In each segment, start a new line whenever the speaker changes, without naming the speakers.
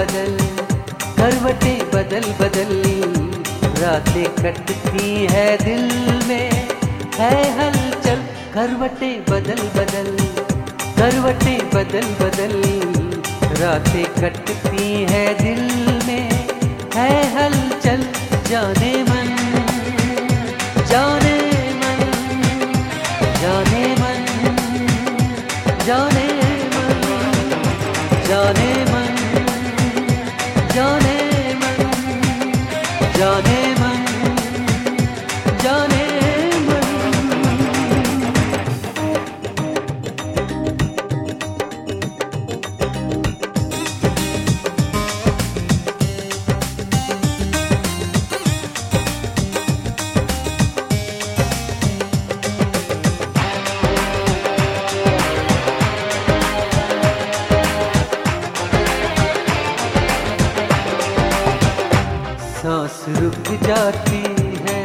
बदल, करवटें बदल बदल, रातें कटती है दिल में है हलचल। करवटें बदल बदल, करवटें बदल बदल, रातें कटती है दिल में है हलचल। जाने मन, जाने मन, जाने मन, जाने मन, जाने मन, जाने मन, जाने मन, जाने मन। सांस रुक जाती है,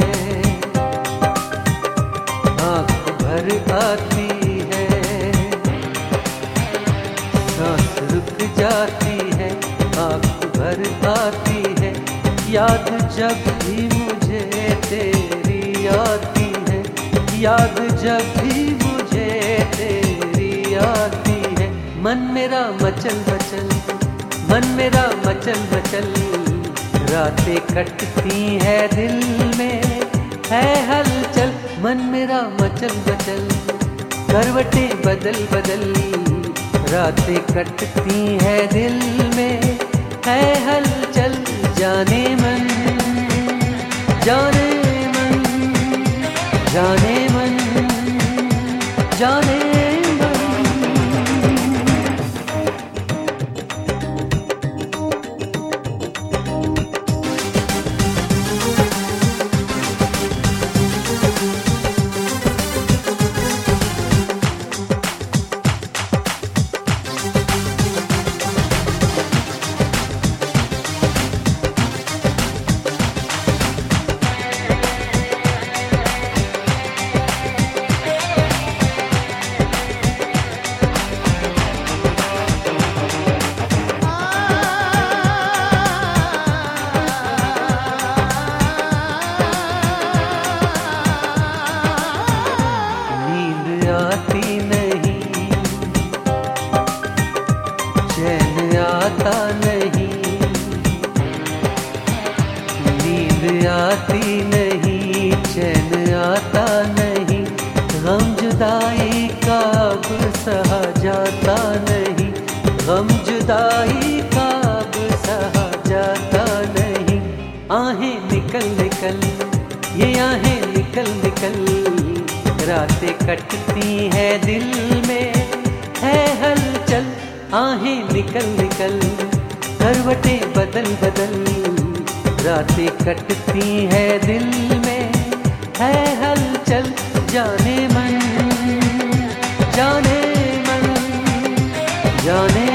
आँख भर आती है, सांस रुक जाती है, आँख भर आती है। याद जब भी मुझे तेरी आती है, याद जब भी मुझे तेरी आती है। मन मेरा मचल मचल, मन मेरा मचल मचल, रातें कटती है दिल में है हलचल। मन मेरा मचल मचल, करवटें बदल बदल, रातें कटती है दिल में है हलचल। जाने मन, जाने मन, जाने मन, जाने मन। आती नहीं, चैन आता नहीं, नींद आती नहीं, चैन आता नहीं। गम जुदाई का अब सहा जाता नहीं, गम जुदाई का अब सहा जाता नहीं। आहें निकल निकल, ये आहें निकल निकल, रातें कटती है दिल में है हलचल। आहें निकल निकल, करवटें बदल बदल, रातें कटती है दिल में है हलचल। जाने मन, जाने मन, जाने